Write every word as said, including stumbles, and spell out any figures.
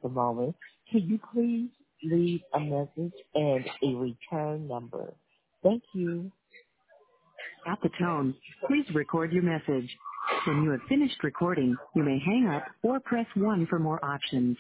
the moment. Can you please leave a message and a return number? Thank you. At the tone, please record your message. When you have finished recording, you may hang up or press one for more options.